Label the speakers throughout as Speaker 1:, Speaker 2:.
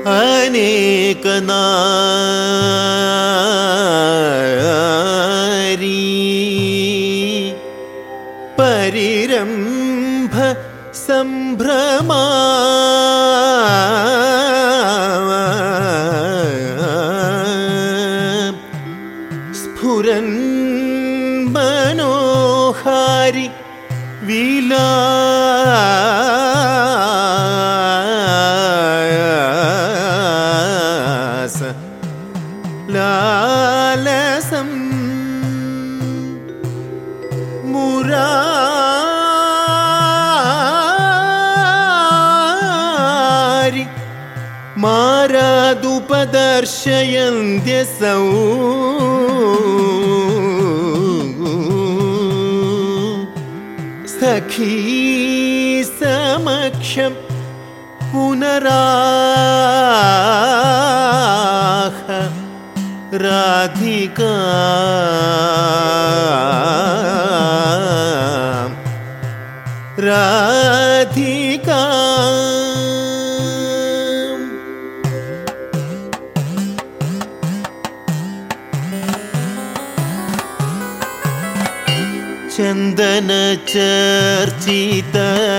Speaker 1: अनेक नारी परिरंभ संभ्रमा स्फुरन् मनोहारि विलास लालसं मुरारि मारादुपदर्शयन्त्यसौ सखी समक्षं पुनराह राधिका राधिका चंदन चर्चित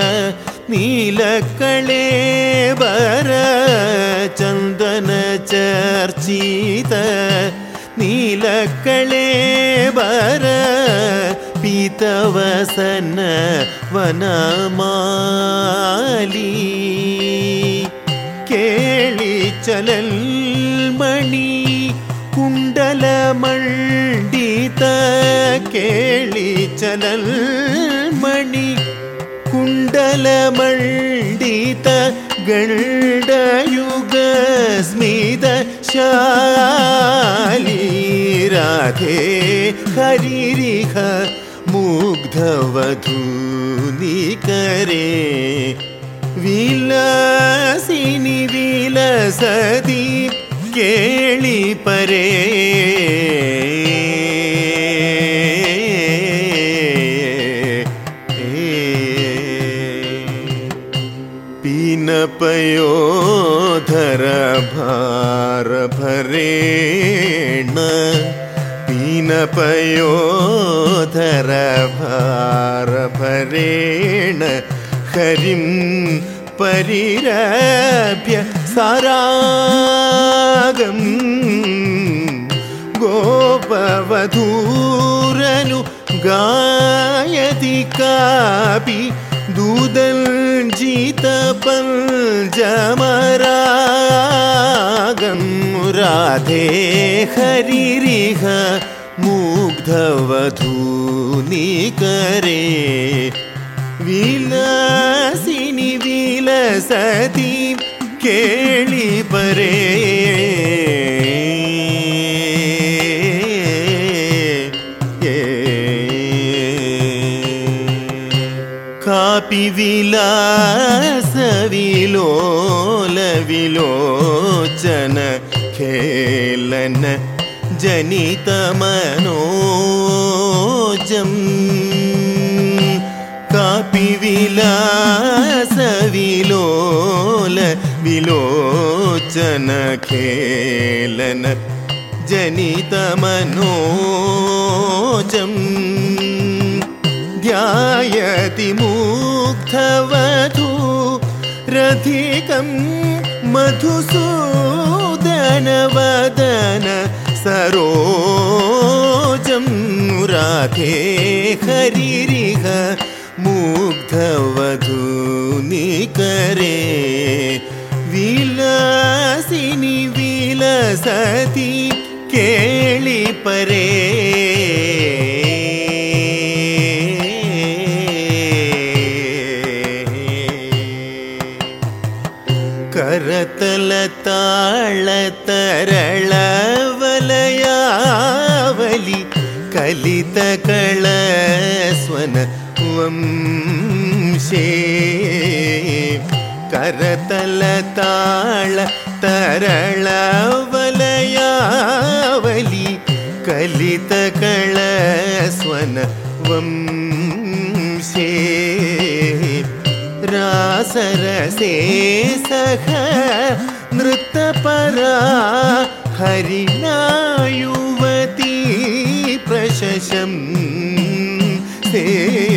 Speaker 1: नीलकळेबर चंदन चर्चित नीलकळेबर पीतवसन वनमाली केळि चलल्मणि कुण्डलमण्डित केळि चलल्मणि कुण्डलमण्डित गण्डयुगस्मित शाली राधे हरिरिह मुग्धवधूनिकरे विलासिनि विलसति केळि परे पयोधर भार भरेण पीन पयोधर भार भरेण हरिं परिरभ्य सारागं गोपवधूरनु गायति कापि दूदल्जितपञ्चमरागं राधे हरिरिह मुग्धवधूनिकरे विलासिनि विलसति केळि परे कापि विलास विलोल विलोचन खेलन जनित मनोजं कापि विलास विलोल विलोचन खेलन जनित मनोजं ध्यायति मुग्धवधू रथिकं मधुसूदनवदन सरोजं राधे हरिरिह मुग्धवधूनिकरे विलासिनि विलसति केळि परे करतलताळ तरळवलयावली कलितकळस्वन वंशे करतलताळ तरळवलयावली कलितकळस्वन वंशे रासरसे सह नृत्यपरा हरिणा युवती प्रशशंसे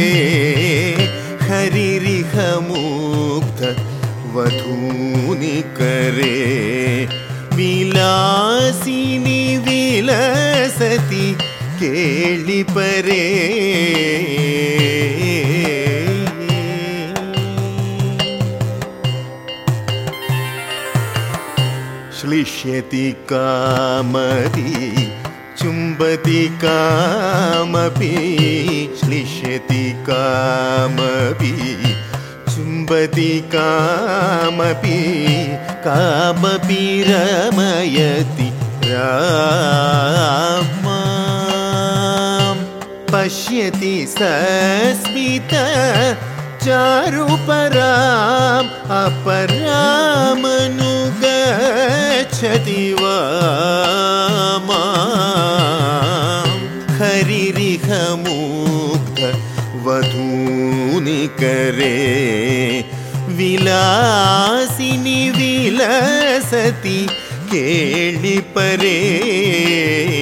Speaker 1: हरिरिह मुग्ध वधूनि करे विलासिनी विलसति केळिपरे श्लिष्यति कामपि चुम्बति कामपि श्लिष्यति कामपि चुम्बति कामपि कामपि रमयति रामा पश्यति सस्मित चारुपराम् अपरामनुगच्छति वामां हरिरिह मुग्ध वधूनि करे विलासिनी विलसति केळिपरे